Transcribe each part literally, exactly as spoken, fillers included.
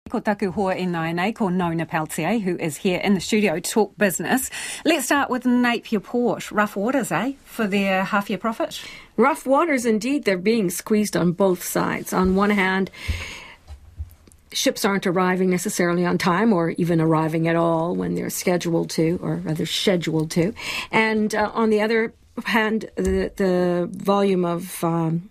Ko taku hoa e nai ko Nona Peltier, who is here in the studio to talk business. Let's start with Napier Port. Rough waters, eh, for their half-year profit? Rough waters, indeed. They're being squeezed on both sides. On one hand, ships aren't arriving necessarily on time or even arriving at all when they're scheduled to, or rather scheduled to. And uh, on the other hand, the, the volume of um,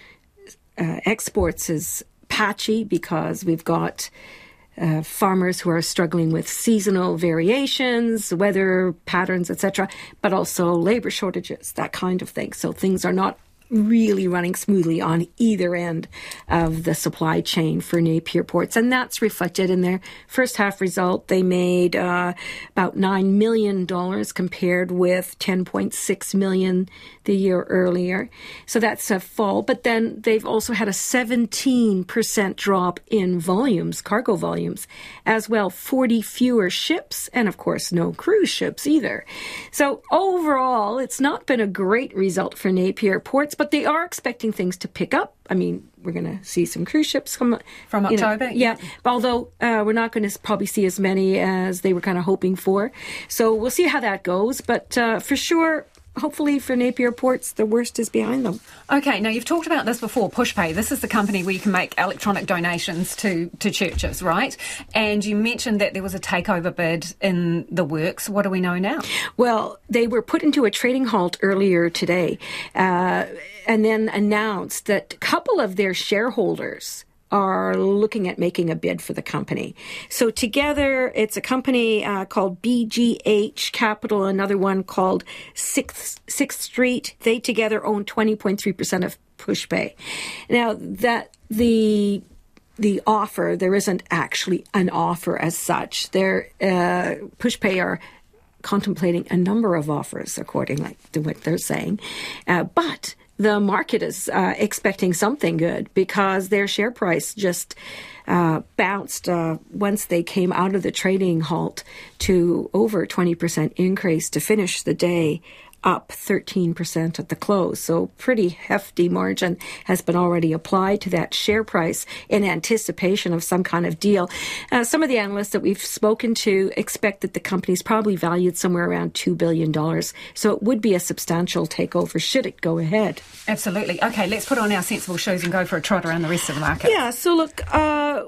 uh, exports is patchy because we've got uh, farmers who are struggling with seasonal variations, weather patterns, et cetera, but also labor shortages, that kind of thing. So things are not really running smoothly on either end of the supply chain for Napier Ports. And that's reflected in their first half result. They made uh, about nine million dollars compared with ten point six million dollars the year earlier. So that's a fall. But then they've also had a seventeen percent drop in volumes, cargo volumes, as well. forty fewer ships, and of course no cruise ships either. So overall, it's not been a great result for Napier Ports, but they are expecting things to pick up. I mean, we're going to see some cruise ships come from October. Know, yeah, although uh, we're not going to probably see as many as they were kind of hoping for. So we'll see how that goes. But uh, for sure, hopefully for Napier Ports, the worst is behind them. Okay, now you've talked about this before, PushPay. This is the company where you can make electronic donations to, to churches, right? And you mentioned that there was a takeover bid in the works. What do we know now? Well, they were put into a trading halt earlier today uh, and then announced that a couple of their shareholders are looking at making a bid for the company. So together, it's a company uh, called B G H Capital, another one called Sixth, Sixth Street. They together own twenty point three percent of PushPay. Now, that the the offer, there isn't actually an offer as such. They're, uh, PushPay are contemplating a number of offers, according to what they're saying. Uh, but the market is uh, expecting something good because their share price just uh, bounced uh, once they came out of the trading halt to over twenty percent increase to finish the day up thirteen percent at the close. So pretty hefty margin has been already applied to that share price in anticipation of some kind of deal. Uh, some of the analysts that we've spoken to expect that the company is probably valued somewhere around two billion dollars. So it would be a substantial takeover should it go ahead. Absolutely. Okay, let's put on our sensible shoes and go for a trot around the rest of the market. Yeah, so look, uh,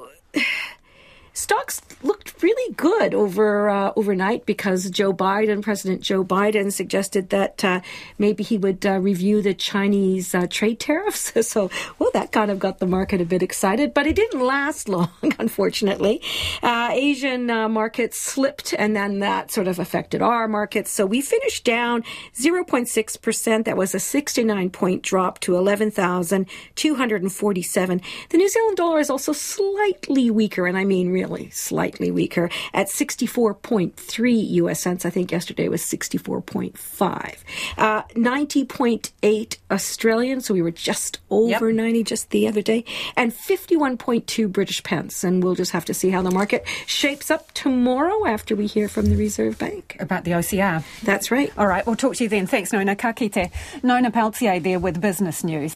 stocks looked really good over uh, overnight because Joe Biden, President Joe Biden, suggested that uh, maybe he would uh, review the Chinese uh, trade tariffs. So, well, that kind of got the market a bit excited, but it didn't last long, unfortunately. Uh, Asian uh, markets slipped, and then that sort of affected our markets. So we finished down zero point six percent. That was a sixty-nine point drop to eleven thousand two hundred forty-seven. The New Zealand dollar is also slightly weaker, and I mean really slightly weaker at sixty-four point three U S cents. I think yesterday was sixty-four point five. Uh, ninety point eight Australian, so we were just over yep. ninety just the other day, and fifty-one point two British pence. And we'll just have to see how the market shapes up tomorrow after we hear from the Reserve Bank. About the O C R. That's right. All right, we'll talk to you then. Thanks, Nona. Ka kite. Nona Peltier there with Business News.